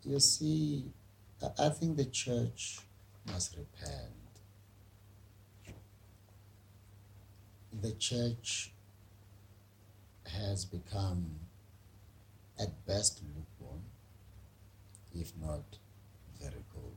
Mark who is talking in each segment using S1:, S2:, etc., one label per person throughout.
S1: You see, I think the church must repent. The church has become at best lukewarm, if not very cold.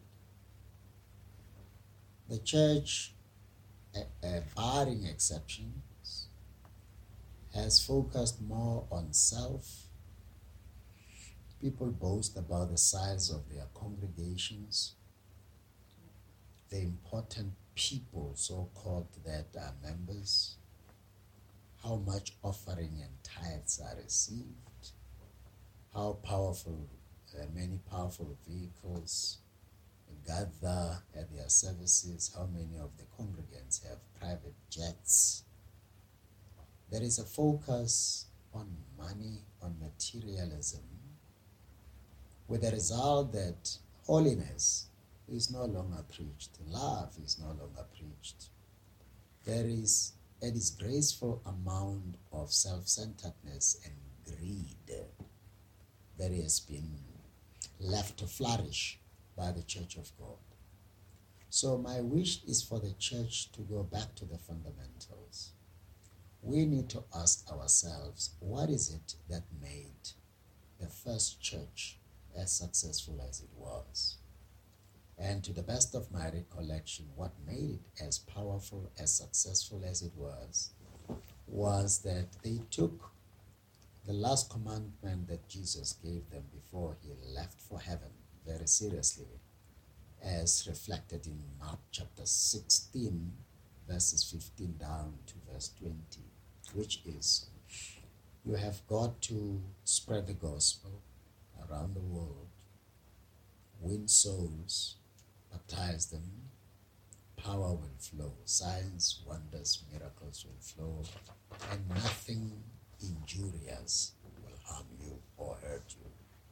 S1: The church, barring exceptions, has focused more on self. People boast about the size of their congregations, the important people, so-called, that are members, how much offering and tithes are received, how powerful, many powerful vehicles gather at their services, how many of the congregants have private jets. There is a focus on money, on materialism, with the result that holiness is no longer preached, love is no longer preached. There is a disgraceful amount of self-centeredness and greed that has been left to flourish by the Church of God. So my wish is for the church to go back to the fundamentals. We need to ask ourselves, what is it that made the first church as successful as it was? And to the best of my recollection, what made it as powerful, as successful as it was that they took the last commandment that Jesus gave them before he left for heaven very seriously, as reflected in Mark chapter 16, verses 15 down to verse 20, which is, you have got to spread the gospel around the world, win souls, baptize them, power will flow, signs, wonders, miracles will flow, and nothing injurious will harm you or hurt you.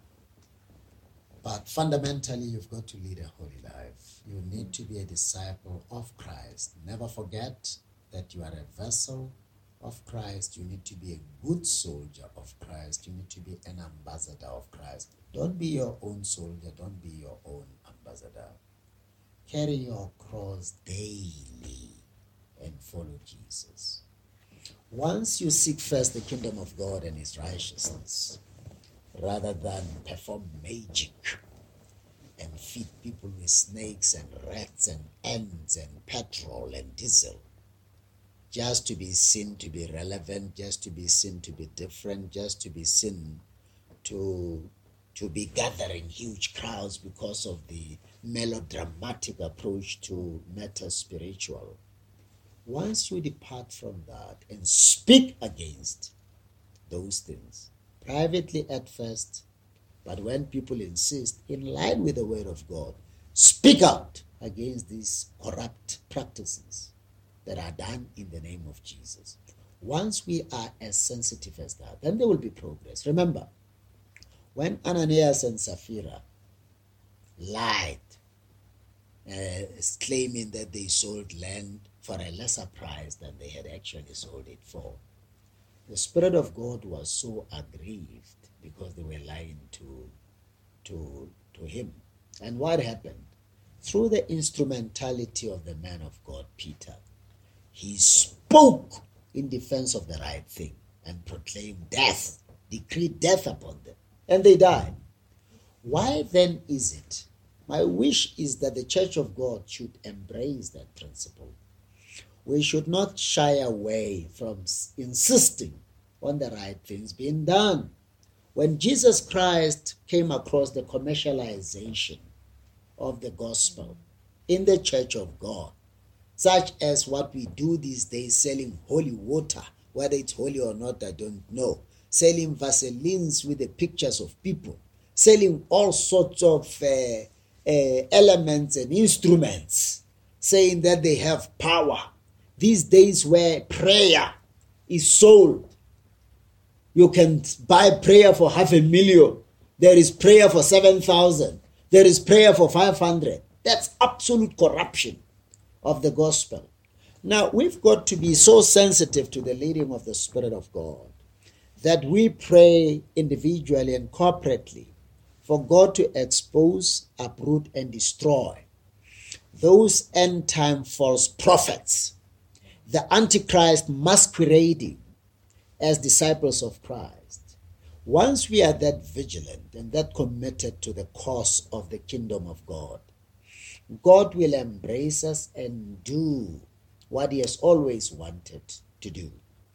S1: But fundamentally, you've got to lead a holy life. You need to be a disciple of Christ. Never forget that you are a vessel of Christ. You need to be a good soldier of Christ. You need to be an ambassador of Christ. Don't be your own soldier. Don't be your own ambassador. Carry your cross daily and follow Jesus. Once you seek first the kingdom of God and his righteousness, rather than perform magic and feed people with snakes and rats and ants and petrol and diesel, just to be seen to be relevant, just to be seen to be different, just to be seen to be gathering huge crowds because of the melodramatic approach to matters spiritual. Once you depart from that and speak against those things, privately at first, but when people insist, in line with the word of God, speak out against these corrupt practices that are done in the name of Jesus. Once we are as sensitive as that, then there will be progress. Remember, when Ananias and Sapphira lied, claiming that they sold land for a lesser price than they had actually sold it for, the Spirit of God was so aggrieved because they were lying to him. And what happened? Through the instrumentality of the man of God, Peter, he spoke in defense of the right thing and proclaimed death, decreed death upon them, and they died. Why then is it? My wish is that the Church of God should embrace that principle. We should not shy away from insisting on the right things being done. When Jesus Christ came across the commercialization of the gospel in the Church of God, such as what we do these days, selling holy water, whether it's holy or not, I don't know, selling Vaselines with the pictures of people, selling all sorts of elements and instruments, saying that they have power. These days where prayer is sold, you can buy prayer for 500,000. There is prayer for 7,000. There is prayer for 500. That's absolute corruption of the gospel. Now, we've got to be so sensitive to the leading of the Spirit of God that we pray individually and corporately for God to expose, uproot, and destroy those end-time false prophets, the Antichrist masquerading as disciples of Christ. Once we are that vigilant and that committed to the cause of the kingdom of God, God will embrace us and do what he has always wanted to do.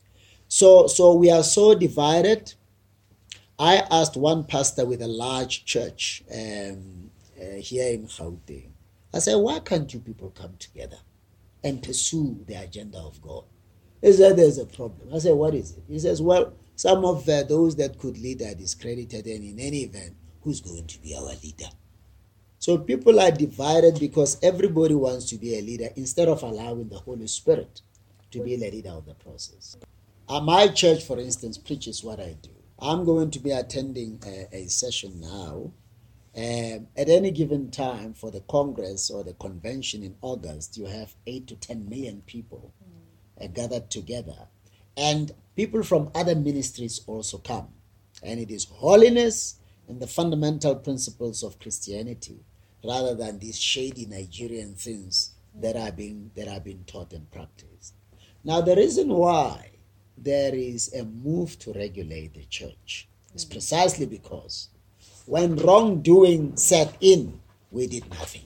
S1: So we are so divided. I asked one pastor with a large church here in Gauteng. I said, why can't you people come together and pursue the agenda of God? He said, there's a problem. I said, what is it? He says, well, some of those that could lead are discredited, and in any event, who's going to be our leader? So people are divided because everybody wants to be a leader instead of allowing the Holy Spirit to be the leader of the process. My church, for instance, preaches what I do. I'm going to be attending a session now. At any given time for the Congress or the convention in August, you have 8 to 10 million people gathered together. And people from other ministries also come. And it is holiness and the fundamental principles of Christianity rather than these shady Nigerian things that are being taught and practiced. Now, the reason why there is a move to regulate the church is precisely because when wrongdoing set in, we did nothing.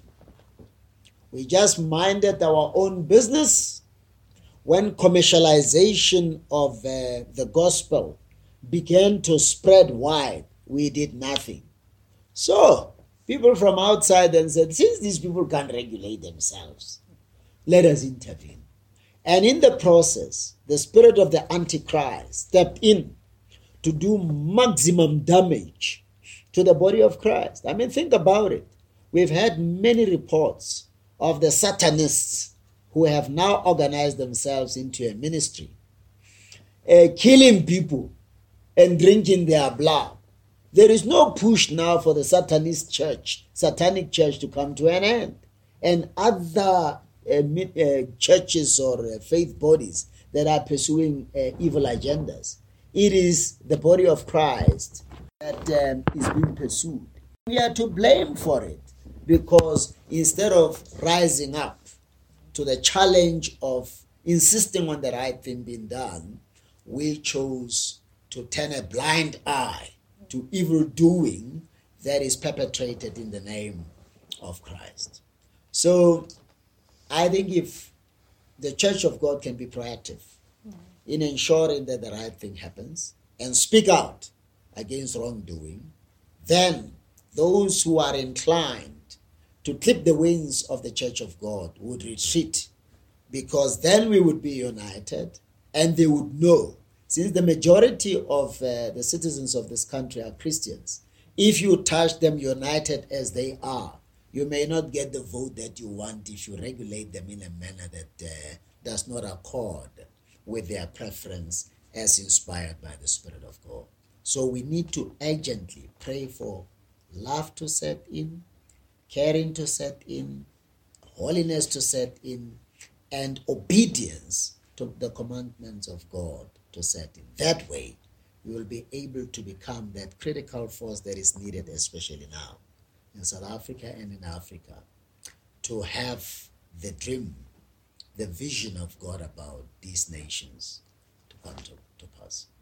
S1: We just minded our own business. When commercialization of the gospel began to spread wide, we did nothing. So people from outside then said, since these people can't regulate themselves, let us intervene. And in the process, the spirit of the Antichrist stepped in to do maximum damage to the body of Christ. I mean, think about it. We've had many reports of the Satanists who have now organized themselves into a ministry, killing people and drinking their blood. There is no push now for the satanic church to come to an end. And other churches or faith bodies that are pursuing evil agendas. It is the body of Christ that is being pursued. We are to blame for it because instead of rising up to the challenge of insisting on the right thing being done, we chose to turn a blind eye to evil doing that is perpetrated in the name of Christ. So I think if the Church of God can be proactive in ensuring that the right thing happens and speak out against wrongdoing, then those who are inclined to clip the wings of the Church of God would retreat, because then we would be united and they would know, since the majority of the citizens of this country are Christians, if you touch them united as they are, you may not get the vote that you want if you regulate them in a manner that does not accord with their preference as inspired by the Spirit of God. So we need to urgently pray for love to set in, caring to set in, holiness to set in, and obedience to the commandments of God to set in. That way, we will be able to become that critical force that is needed, especially now in South Africa and in Africa, to have the dream, the vision of God about these nations to come to pass.